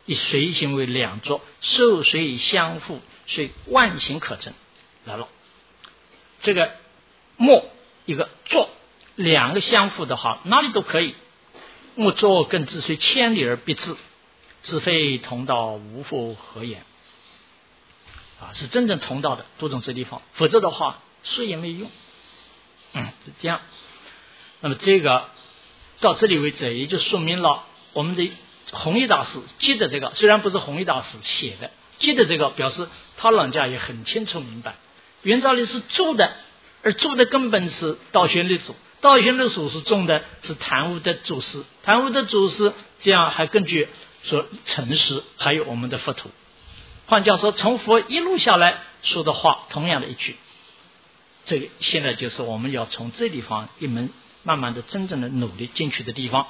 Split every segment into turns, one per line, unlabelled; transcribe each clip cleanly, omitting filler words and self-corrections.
以随行为两作，受随相互，所以万行可成。来了，这个默一个作，两个相互的话，哪里都可以。默作跟之，虽千里而必至，自非同道，无复何言。是真正同道的都懂这地方，否则的话说也没用。是这样。那么这个到这里为止，也就说明了我们的弘一大师记得这个，虽然不是弘一大师写的，记得这个表示他老人家也很清楚明白，元照历是注的，而注的根本是道宣律祖，道宣律祖是种的是谭武的祖师，谭武的祖师这样还根据说诚实，还有我们的佛土。换句话说，从佛一路下来说的话，同样的一句，这个现在就是我们要从这地方一门慢慢的真正的努力进去的地方。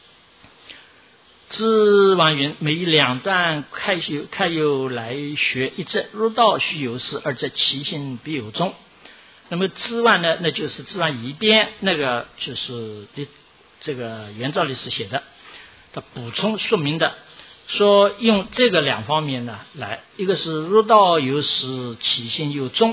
知完云：每两段开有来学，一则入道须有事，二则其性必有终。那么知完呢，那就是知完一边，那个就是这个元照律师写的，他补充说明的，说用这个两方面呢来，一个是入道有始，起心有终，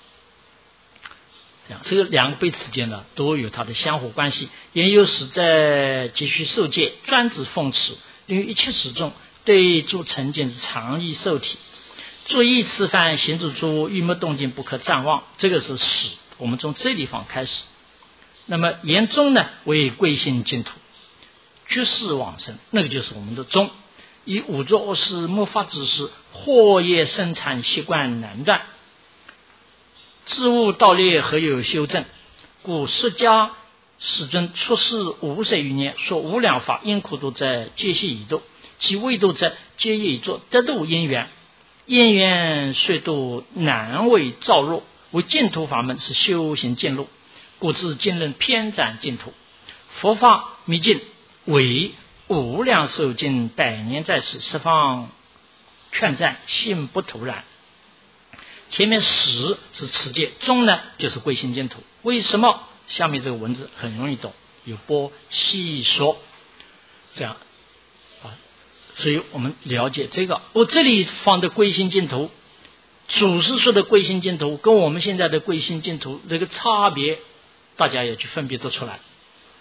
这个两个辈之间呢都有它的相互关系。言有始在继续受戒，专指奉持，因为一切始终对诸成见是常意受体，注意吃饭行住诸欲莫动静不可暂忘，这个是始，我们从这地方开始。那么言终呢为贵性净土，居士往生，那个就是我们的终。以五作恶事莫法之事，祸业生产习惯难断，知物道劣何有修正？故释迦世尊出世50余年，说无量法因苦度者皆悉已度，其未度者皆业已作，得度因缘，因缘虽度难为造入，为净土法门是修行见路，故知今人偏展净土。佛法秘境为无量寿经百年在世，十方劝赞，信不徒然。前面始是持戒，终呢就是归心净土。为什么？下面这个文字很容易懂，有波细说，这样所以我们了解这个。我这里放的归心净土，祖师说的归心净土跟我们现在的归心净土这个差别，大家也去分别得出来。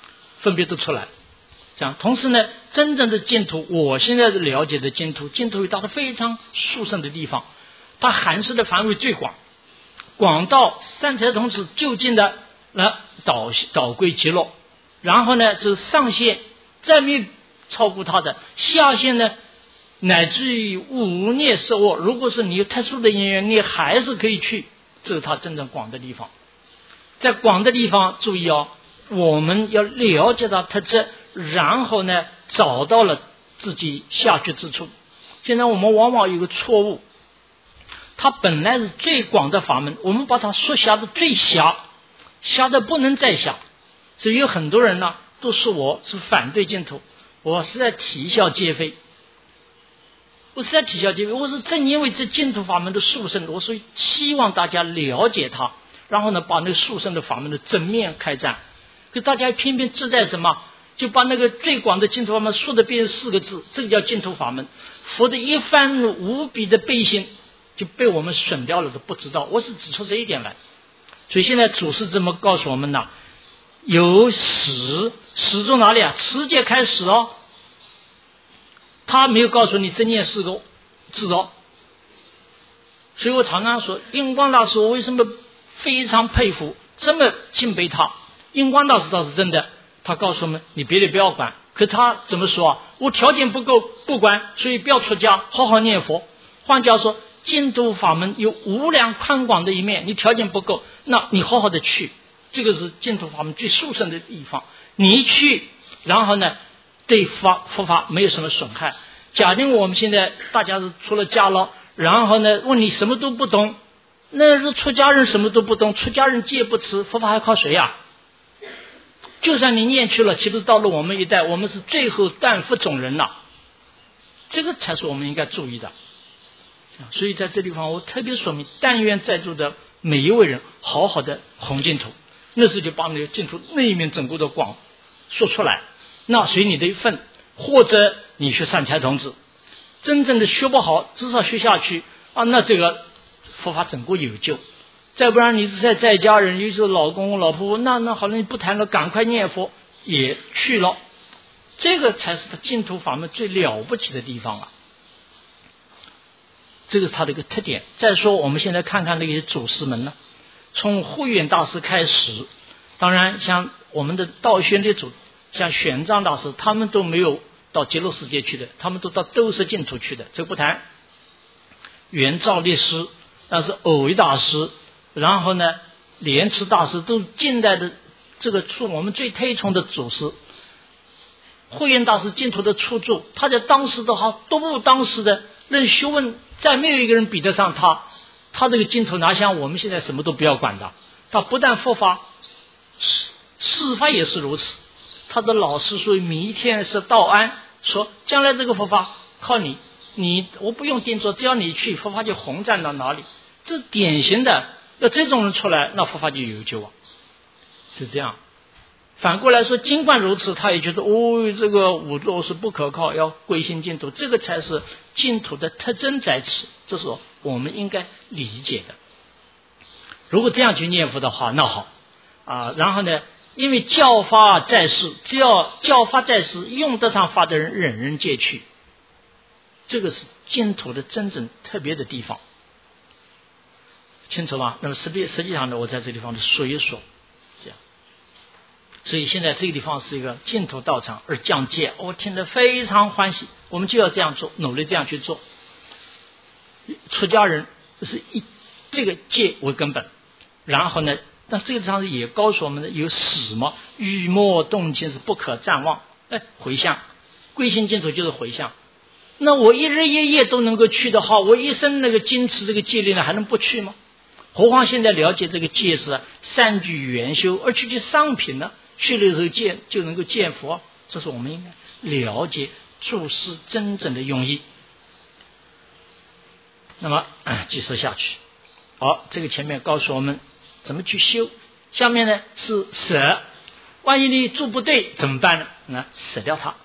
这样，同时呢，真正的净土，我现在了解的净土有它的非常殊胜的地方，它涵饰的范围最广，广到三才童子就近的导归极乐，然后呢，这上限再没超过它的，下限呢，乃至于无孽受恶，如果是你有特殊的因缘，你还是可以去，这是它真正广的地方。在广的地方，注意我们要了解到特质，然后呢，找到了自己下去之处。现在我们往往有个错误，它本来是最广的法门，我们把它缩狭的最狭，狭的不能再狭。所以有很多人呢都说我是反对净土，我是在啼笑皆非。我是正因为这净土法门的殊胜，我所以希望大家了解它，然后呢把那个殊胜的法门的正面开展。可大家偏偏自带什么，就把那个最广的净土法门说的变成4个字，这个叫净土法门。佛的一番无比的悲心就被我们损掉了，都不知道。我是指出这一点来。所以现在祖师这么告诉我们呢，有始从哪里啊？持戒开始他没有告诉你真念4个字所以我常常说，印光大师我为什么非常佩服，这么敬佩他。印光大师倒是真的，他告诉我们你别的不要管，可他怎么说我条件不够不管，所以不要出家，好好念佛。换句话说，净土法门有无量宽广的一面，你条件不够，那你好好的去，这个是净土法门最殊胜的地方。你一去，然后呢对佛法没有什么损害。假定我们现在大家是出了家了，然后呢问你什么都不懂，那是出家人什么都不懂，出家人戒不持，佛法还靠谁啊？就算你念去了，岂不是到了我们一代，我们是最后断佛种人了？这个才是我们应该注意的。所以在这地方我特别说明，但愿在座的每一位人好好的弘净土，那时就把那个净土那一面整个的广说出来，那随你的一份，或者你去三才童子， 真正的学不好，至少学下去啊，那这个佛法整个有救。再不然你是在家人，尤其是老公老婆，那好了，你不谈了，赶快念佛也去了，这个才是他净土法门最了不起的地方啊。这个是他的一个特点。再说我们现在看看那些祖师们呢，从慧远大师开始，当然像我们的道宣的祖，像玄奘大师，他们都没有到极乐世界去的，他们都到兜率净土去的，这个不谈。圆照律师，那是偶一大师，然后呢莲池大师，都是近代的这个我们最推崇的祖师。慧远大师净土的初住，他在当时的话都不当时的论学问，再没有一个人比得上他。他这个净土哪像我们现在什么都不要管的，他不但佛法，事法也是如此。他的老师说弥天是道安，说将来这个佛法靠你我不用定做，只要你去，佛法就宏展到哪里。这典型的，要这种人出来，那佛法就有救啊，是这样。反过来说，尽管如此，他也觉得这个五漏是不可靠，要归心净土，这个才是净土的特征在此，这是我们应该理解的。如果这样去念佛的话，那好啊。然后呢，因为教法在世，只要教法在世，用得上法的人人人皆去，这个是净土的真正特别的地方，清楚吗？那么实际上呢，我在这个地方就说一说，这样。所以现在这个地方是一个净土道场，而讲戒，我听得非常欢喜。我们就要这样做，努力这样去做。出家人是以这个戒为根本，然后呢，但这个地方也告诉我们的有始嘛，欲莫动情是不可暂忘。回向，归心净土就是回向。那我一日一夜都能够去的话，我一生那个坚持这个戒律呢，还能不去吗？何况现在了解这个戒是三聚圆修，而去上品呢，去了以后就能够见佛，这是我们应该了解注释真正的用意。那么继续下去，好，这个前面告诉我们怎么去修，下面呢是舍。万一你做不对怎么办呢？那舍掉它。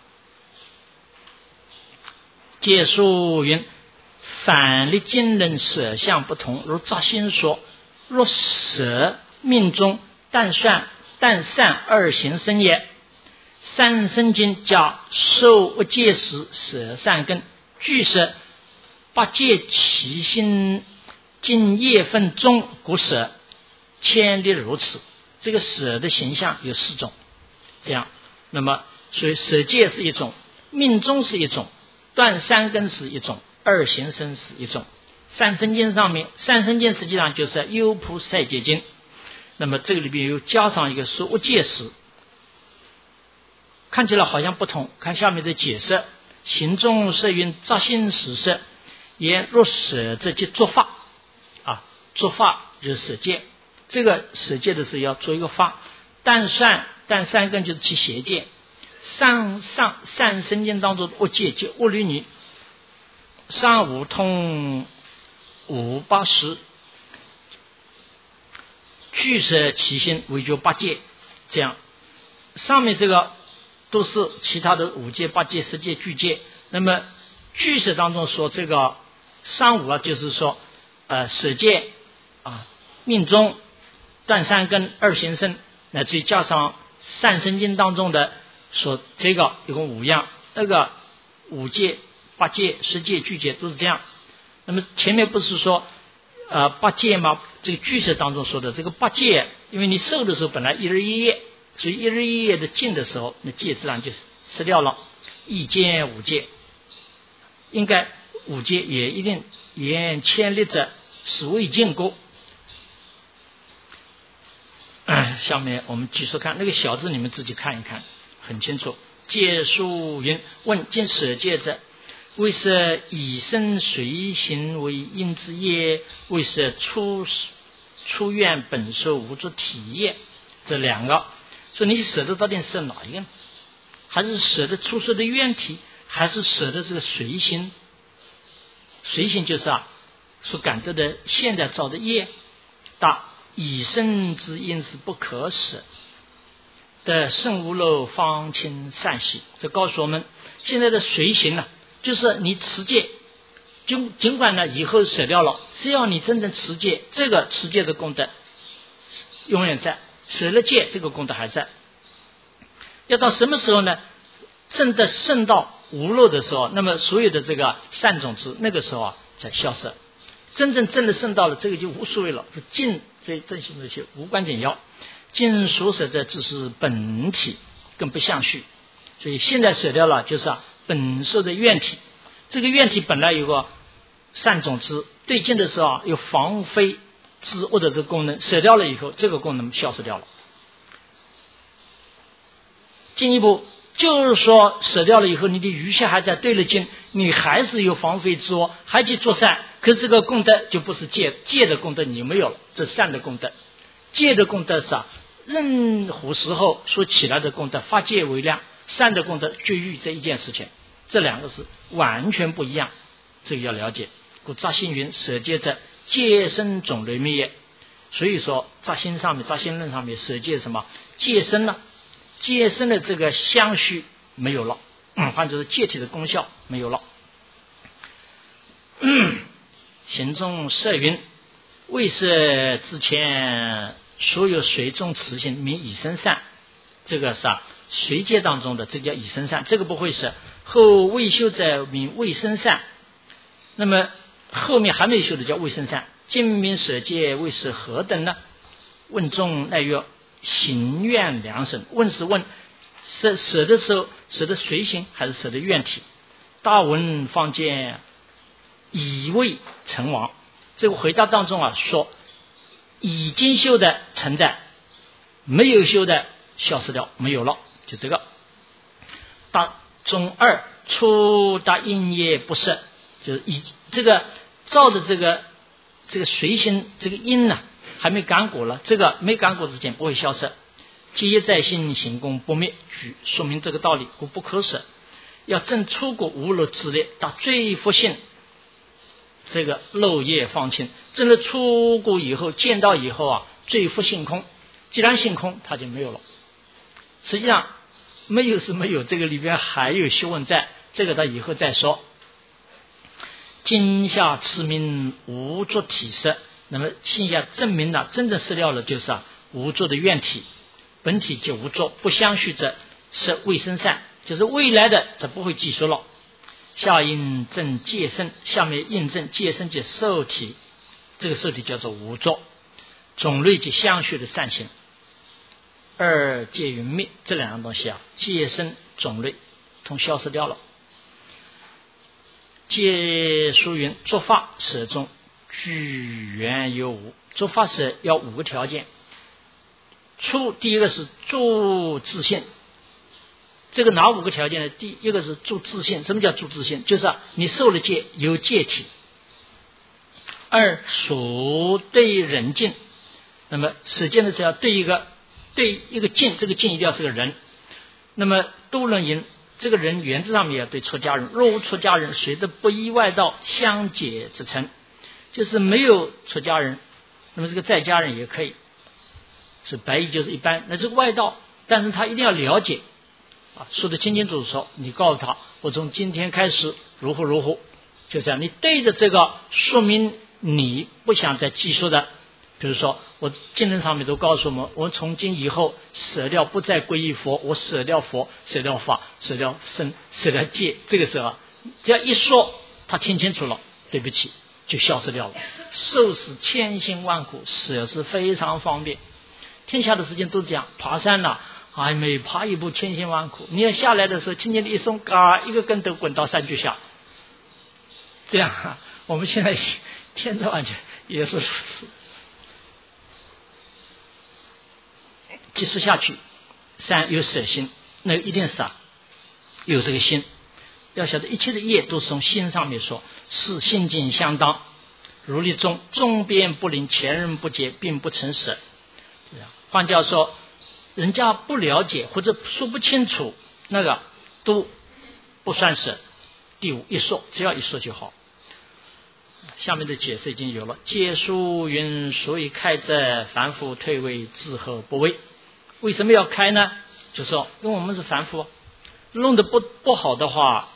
戒书云：反立经人舍相不同，如扎心说：若舍命中，但善二行生也。三生经加受无戒时舍善根，具舍八戒其心尽业分中故舍，千里如此。这个舍的形象有4种，这样。那么所以舍戒是一种，命中是一种，断三根是一种，二行生是一种。三生经上面，三生经实际上就是优婆塞戒经，那么这个里边又加上一个说无戒时，看起来好像不同。看下面的解释：行中摄云扎心实舍，言若舍则即作法啊，作法就是舍戒。这个舍戒的是要做一个法，但三根就是其邪戒。三生经当中的无戒就无律女，三五通五八十，具舍其心为就八戒，这样。上面这个都是其他的5戒、8戒、10戒、具戒。那么具舍当中说这个三五就是说舍戒啊，命中，断三根，二行生，乃至于加上三生经当中的说这个一共5样，那个5戒、8戒、10戒、具戒都是这样。那么前面不是说8戒吗？这个具舍当中说的这个8戒，因为你受的时候本来一日一夜，所以一日一夜的尽的时候，那戒自然就失掉了。1戒5戒，应该5戒也一定言千里者是未见过。下面我们继续看那个小字，你们自己看一看，很清楚。戒书云：问见舍戒者，为舍以身随行为因之业，为舍出愿本受无作体业。这2个，说你舍的到底是哪一个？还是舍的出世的愿体，还是舍的这个随行？随行就是所感得的现在造的业大。以身之因是不可舍的，圣无漏方清善喜。这告诉我们，现在的随行就是你持戒，尽管呢以后舍掉了，只要你真正持戒，这个持戒的功德永远在，舍了戒这个功德还在。要到什么时候呢？真的圣道无漏的时候，那么所有的这个善种子那个时候才消失。真的圣道了，这个就无所谓了，是尽这正行这些无关紧要。尽所舍者只是本体，更不相续。所以现在舍掉了，就是本受的愿体。这个愿体本来有个善种子，对境的时候有防非之恶的这个功能，舍掉了以后，这个功能消失掉了。进一步就是说，舍掉了以后，你的余下还在，对了境，你还是有防非之恶，还去做善，可是这个功德就不是戒的功德，你没有了，这善的功德。戒的功德是任何时候所起来的功德，发戒为量，善的功德绝育这一件事情，这两个是完全不一样，这个要了解。故扎心云：舍戒者，戒身种类灭也。所以说扎心论上面舍戒什么？戒身呢？戒身的这个相续没有了，换作是戒体的功效没有了。行中摄云：未设之前，所有随众持行名以身善。这个是随戒当中的，这叫以身善，这个不会是。后未修者名未身善，那么后面还没修的叫未身善。今名舍戒为是何等呢？问中乃曰：行愿两省。问是问舍的时候，舍的随行还是舍的愿体？大文方见已未成王。这个回答当中说已经修的存在，没有修的消失掉，没有了，就这个。大中二初大因业不设，就是这个照着这个随行这个因呢，还没感果了，这个没感果之前不会消失。皆在心行功不灭，说明这个道理，故不可舍。要证出果无漏之力，到最福性，这个漏业放清，证了出果以后，见到以后最福性空。既然性空，它就没有了。实际上没有是没有，这个里边还有学问在，这个到以后再说。今下持名无作体色，那么现下证明了真正失掉了，就是无作的愿体，本体就无作，不相续者是未生善，就是未来的这不会记述了。下印证戒身，下面印证戒身即受体，这个受体叫做无作，种类即相续的善行。二戒与灭这两样东西戒身种类通消失掉了。戒书云：做法舍中具缘有无。做法舍要5个条件。第一个是住自性，这个哪5个条件呢？第一个是住自性。什么叫住自性？就是你受了戒有戒体。二属对人境，那么舍戒的时候要对一个境，这个境一定要是个人。那么都能赢，这个人原则上面要对出家人，若无出家人，随着不依外道相解之称，就是没有出家人，那么这个在家人也可以，是白衣就是一般，那这个外道，但是他一定要了解说得清清楚楚，说你告诉他我从今天开始如何如何，就这样，你对着这个说明你不想再继续的。比如说我经论上面都告诉我们，我从今以后舍掉不再皈依佛，我舍掉佛，舍掉法，舍掉身，舍掉戒，这个时候只要一说他听清楚了，对不起就消失掉了。受是千辛万苦，舍是非常方便，天下的事情都这样。爬山每爬一步千辛万苦，你要下来的时候轻轻的一松，一个跟头滚到山脚下，这样我们现在天早晚也是如此。继续下去，三有舍心，那一定是有这个心。要晓得一切的业都是从心上面说，是心境相当。如立中，中边不灵，前人不解，并不成舍。换句话说，人家不了解或者说不清楚，那个都不算舍。第五一说，只要一说就好。下面的解释已经有了。戒书云：所以开者，凡夫退位，自后不为。为什么要开呢？就说因为我们是凡夫，弄得不好的话，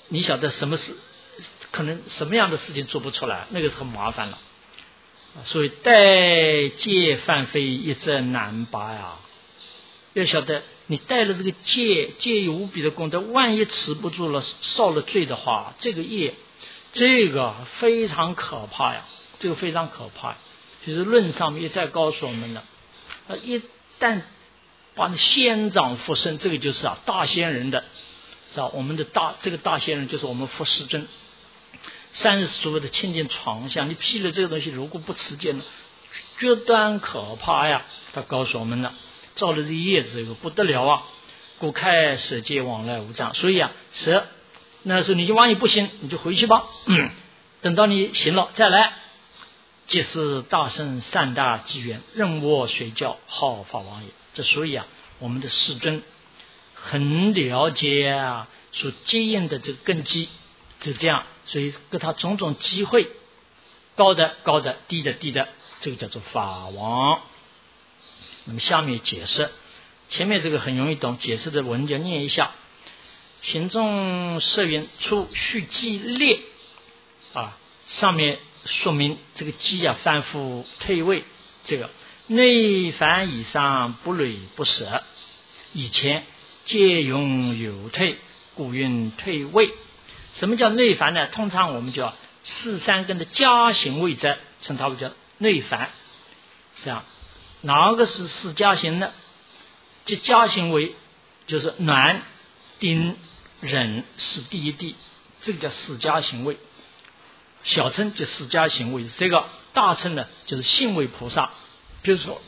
你晓得什么事，可能什么样的事情做不出来，那个是很麻烦了。所以带戒犯非，一则难拔呀。要晓得你带了这个戒有无比的功德，万一持不住了，受了罪的话，这个业，这个非常可怕呀，这个非常可怕。就是论上面一再告诉我们了，一旦把那仙长附身，这个就是大仙人的，是吧？我们的这个大仙人就是我们佛世尊。30所谓的清净床相，你披了这个东西，如果不持戒呢，绝端可怕呀！他告诉我们了，造了这个业子以后不得了啊！故开舍戒往来无障。所以舍，那时候你就万一不行，你就回去吧。等到你行了再来。即是大圣善大机缘，任我随教，号法王也。这所以我们的世尊很了解所接应的这个根基，就这样。所以给他种种机会，高的高的，低的低的，这个叫做法王。那么下面解释，前面这个很容易懂，解释的文就念一下。行中摄云出续机列上面说明这个机反复退位，这个内凡以上不累不舍，以前皆用有退，故云退位。什么叫内凡呢？通常我们叫四三根的加行位者，称它为叫内凡。这样，哪个是四加行呢？这加行位就是暖、丁、忍是第一地，这个叫四加行位。小乘就四加行位，这个大乘呢就是信位菩萨。比如说，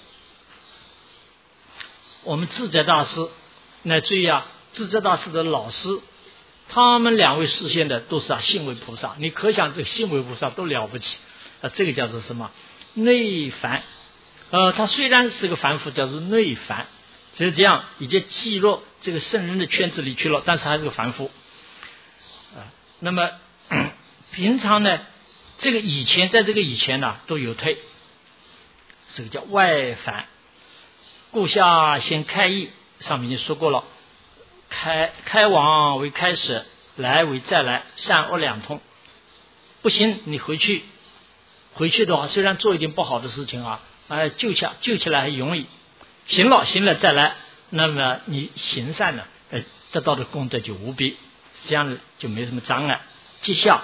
我们智者大师，乃至于智者大师的老师。他们2位示现的都是信位菩萨，你可想这信位菩萨都了不起这个叫做什么？内凡。他虽然是个凡夫，叫做内凡，就是这样已经进入这个圣人的圈子里去了，但是还是个凡夫那么平常呢，这个以前在这个以前都有退，这个叫外凡。故下先开义，上面已经说过了。开往为开始，来为再来，善恶两通。不行，你回去的话，虽然做一点不好的事情救起来还容易。行了再来，那么你行善了，得到的功德就无比，这样子就没什么障碍。接下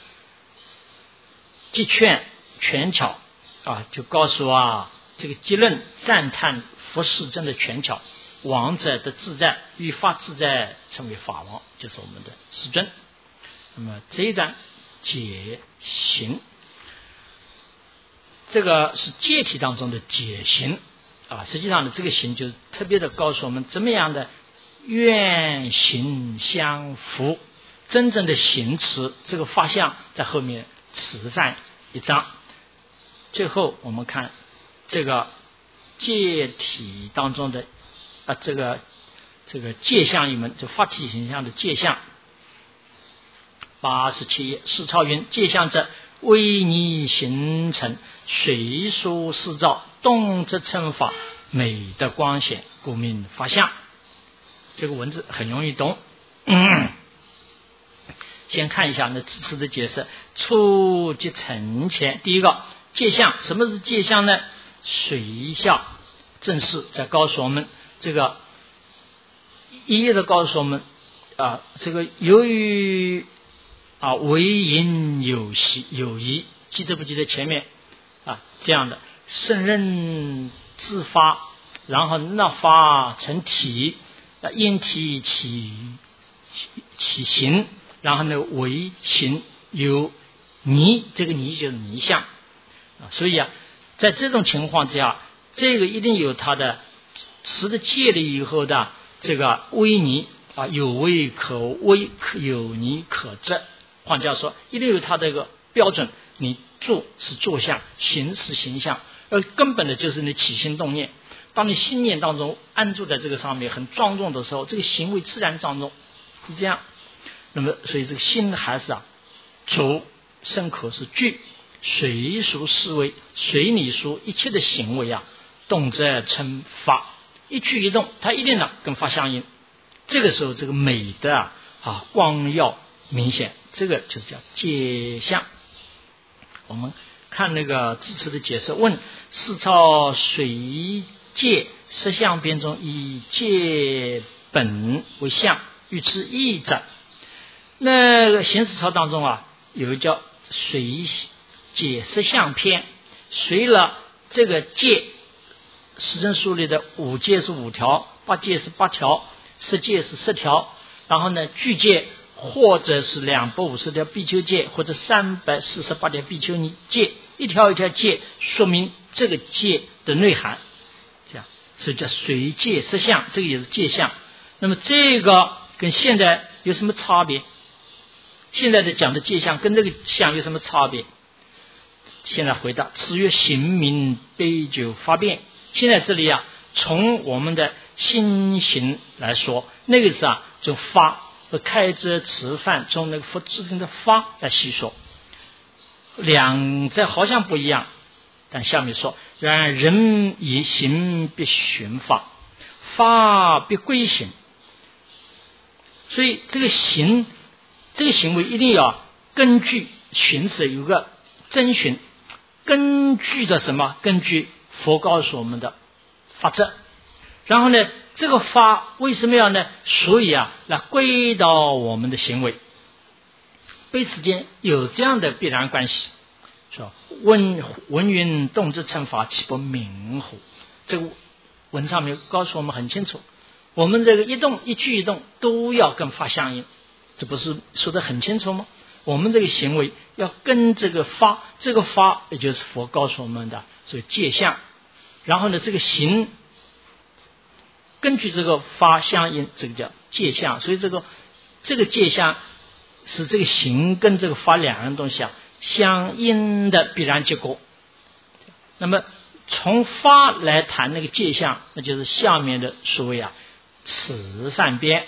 即劝权巧就告诉这个结论赞叹佛世尊的权巧。王者的自在与法自在称为法王，就是我们的世尊。那么这一段解行，这个是戒体当中的解行实际上呢，这个行就是特别的告诉我们怎么样的愿行相符，真正的行持这个法相在后面持犯一章。最后我们看这个戒体当中的这个戒相一门，就法体形象的戒相。87页，释超云：戒相者，为你形成，随属四照，动则称法，美的光显，故名法相。这个文字很容易懂。先看一下那字词的解释。初即成前，第一个戒相，什么是戒相呢？随相正是在告诉我们。这个一一的告诉我们这个由于为因有疑，记得不记得前面这样的圣人自发，然后那发成体，因体起行，然后呢为行有泥，这个泥就是泥相所以在这种情况之下，这个一定有它的持的戒了以后的这个威尼有为可为，有泥可证。换句话说，一定有它的一个标准，你做是做相，行是行相，而根本的就是你起心动念。当你心念当中安住在这个上面很庄重的时候，这个行为自然庄重，是这样。那么所以这个心还是主身口是具，随属思维，随你属一切的行为动则称法，一举一动它一定跟法相应。这个时候这个美的光耀明显，这个就是叫界相。我们看那个字词的解释，问四操随界实相边中，以界本为相，与之异者。那个行史操当中啊，有一个叫随解实相篇，随了这个界，十正数里的五戒是5条，八戒是8条，十戒是10条，然后呢具戒或者是250条比丘戒，或者348条比丘尼戒，一条一条戒说明这个戒的内涵，这样所以叫随戒实相，这个也是戒相。那么这个跟现在有什么差别？现在的讲的戒相跟这个相有什么差别？现在回答：此曰行名杯酒发变。现在这里啊，从我们的心行来说，那个是啊，就发和开遮持犯中那个佛制定的发来细说，两者好像不一样，但下面说：然人以行必循法，法必归行。所以这个行，这个行为一定要根据循是有个遵循，根据的什么？根据佛告诉我们的法则。然后呢，这个法为什么要呢？所以啊，来归到我们的行为，彼此间有这样的必然关系。说文云动之乘法，岂不明乎？这个文上面告诉我们很清楚，我们这个一动一举一动都要跟法相应，这不是说得很清楚吗？我们这个行为要跟这个法，这个法也就是佛告诉我们的所以戒相。然后呢，这个行根据这个法相应，这个叫戒相。所以这个戒相是这个行跟这个法两样东西啊相应的必然结果。那么从法来谈那个戒相，那就是下面的所谓啊持犯边。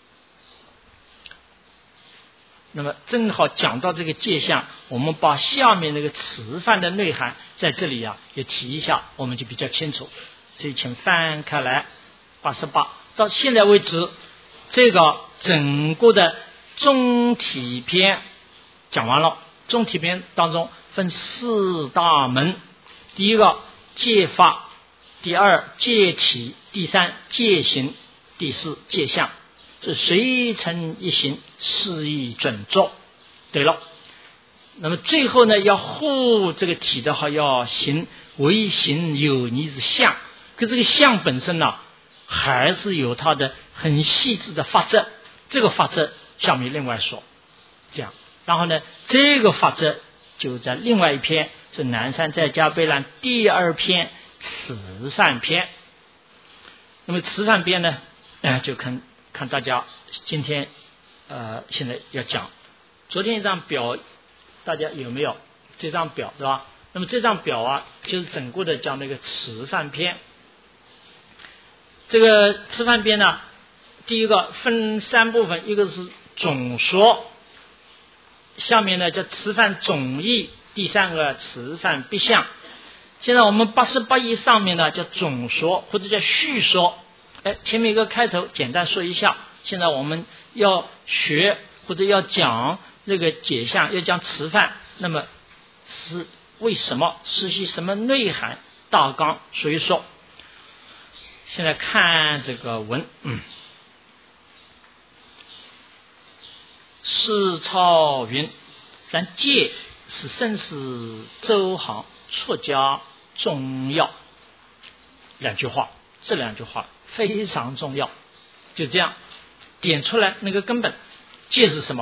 那么正好讲到这个戒相，我们把下面那个持犯的内涵在这里啊也提一下，我们就比较清楚。所以请翻开来88，到现在为止，这个整个的中体篇讲完了。中体篇当中分4大门：第一个戒法，第2戒体，第3戒行，第4戒相。是随成一行，适宜准作。对了，那么最后呢，要护这个体的话，要行为行有逆之相。可这个相本身呢，还是有它的很细致的法则。这个法则下面另外说，这样。然后呢，这个法则就在另外一篇是南山在家备览第2篇持犯篇。那么持犯篇呢，就看大家今天现在要讲。昨天一张表大家有没有？这张表是吧？那么这张表啊，就是整个的讲那个持犯篇。这个持犯篇呢，第一个分3部分，一个是总说，下面呢叫持犯总义，第3个持犯必相。现在我们88页上面呢叫总说或者叫序说。前面一个开头简单说一下，现在我们要学或者要讲这个解相，要讲持犯，那么是为什么，实际什么内涵，大纲说一说。现在看这个文，释操云：然戒是生死周行出家重要。2句话，这2句话非常重要，就这样点出来那个根本。戒是什么？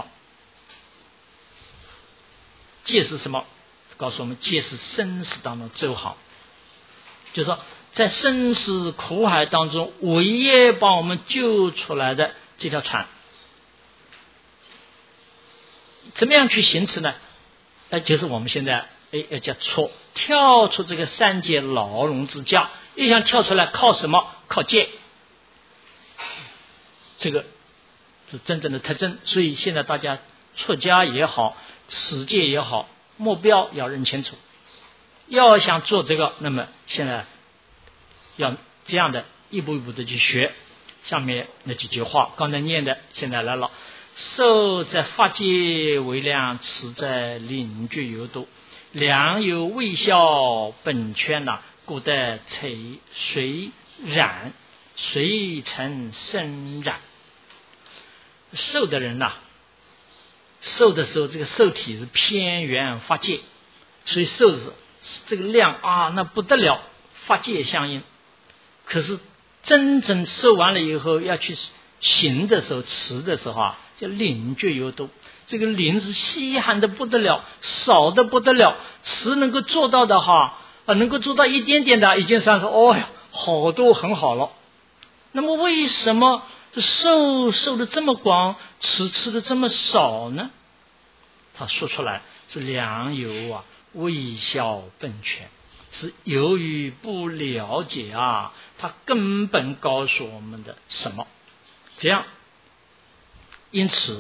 戒是什么？告诉我们，戒是生死当中周行，就是说在生死苦海当中唯一把我们救出来的这条船。怎么样去行持呢？就是我们现在要叫跳出这个3界牢笼之家。一想跳出来，靠什么？靠戒。这个是真正的特征。所以现在大家出家也好，持戒也好，目标要认清楚。要想做这个，那么现在要这样的一步一步的去学。下面那几句话刚才念的，现在来了。 受则法界为量，持则灵觉有度。良有微笑本圈故得随染，随成生染。受的人受的时候，这个受体是偏圆法界，所以受是这个量那不得了，法界相应。可是真正受完了以后，要去行的时候，持的时候叫灵觉有度。这个灵是稀罕的不得了，少的不得了，持能够做到的能够做到一点点的，已经算是好多很好了。那么为什么受的这么广，持的这么少呢？他说出来是良有微笑本全，是由于不了解他根本告诉我们的什么，这样因此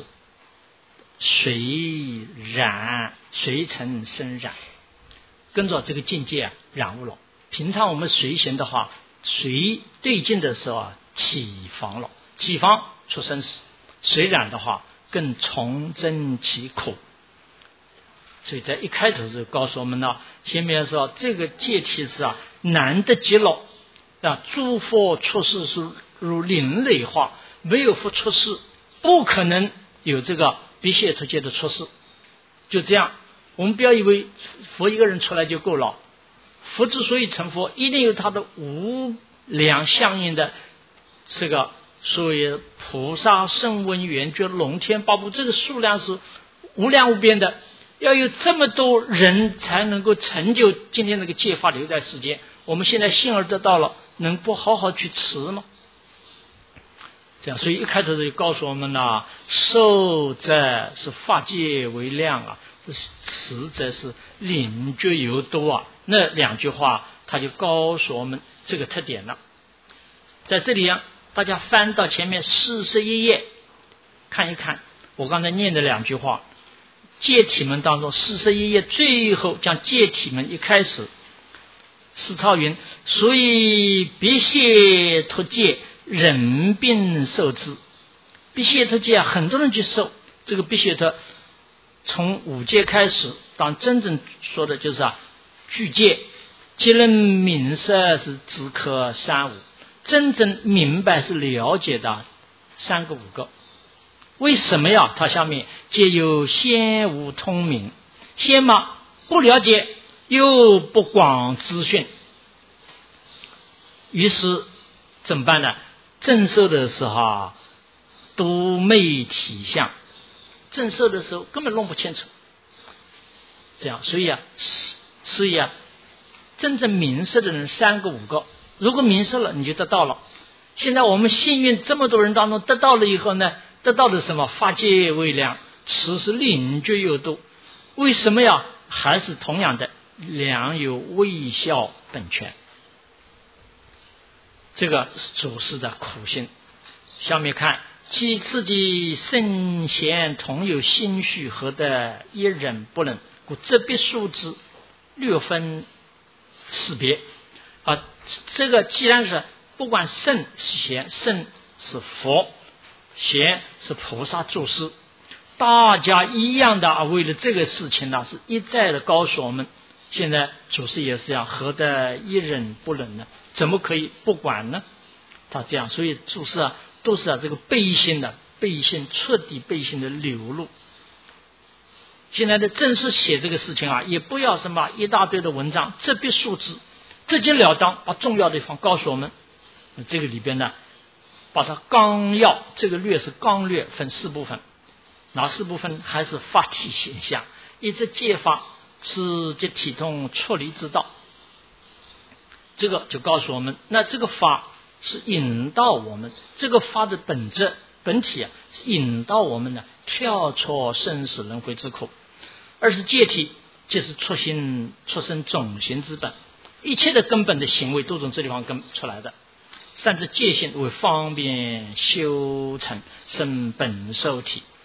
随染随成生染，跟着这个境界染污了。平常我们随行的话，随对境的时候起防了，起防出生死；随染的话更重增其苦。所以在一开头就告诉我们前面说这个戒体是难得极了诸佛出世是如灵类化，没有佛出世，不可能有这个别解脱戒的出世。就这样，我们不要以为佛一个人出来就够了，佛之所以成佛，一定有他的无量相应的这个所谓菩萨声闻缘觉龙天八部，这个数量是无量无边的，要有这么多人才能够成就今天这个戒法留在世间。我们现在信而得到了，能不好好去持吗？这样，所以一开头就告诉我们受则是法界为量持则是灵觉有度那两句话他就告诉我们这个特点了。在这里大家翻到前面41页看一看，我刚才念的两句话，戒体门当中41页最后讲戒体门一开始，释超云：所以别解脱戒人并受之。别解脱戒很多人去受，这个别解脱从5戒开始，当真正说的就是具戒，结论明色是只可3、5，真正明白是了解的3个5个。为什么他下面皆有先无通明，先不了解又不广资讯，于是怎么办呢？正受的时候都没体相，正受的时候根本弄不清楚。这样，所以真正明示的人3个5个，如果明示了你就得到了。现在我们幸运这么多人当中得到了以后呢，得到的什么？法界为量，持是灵觉有度。为什么还是同样的良有微笑本全。这个是祖师的苦心。下面看，其自己圣贤同有心绪，何得一人不能？故这必数之，略分识别。这个既然是不管圣贤，圣是佛，贤是菩萨注释，大家一样的为了这个事情是一再的告诉我们。现在祖师也是何得一人不能呢？怎么可以不管呢？他这样，所以祖师都是这个背信的，彻底背信的流露。现在的正式写这个事情也不要什么一大堆的文章，这必数之，直截了当把重要的地方告诉我们。这个里边呢，把它纲要，这个略是纲略，分4部分。哪4部分？还是法体现象，一直戒法是即体通出离之道。这个就告诉我们，那这个法是引导我们，这个法的本质本体是引导我们跳脱生死轮回之苦。而是戒体，就是出生种行之本，一切的根本的行为都从这地方根出来的。善知戒性为方便修成生本受体，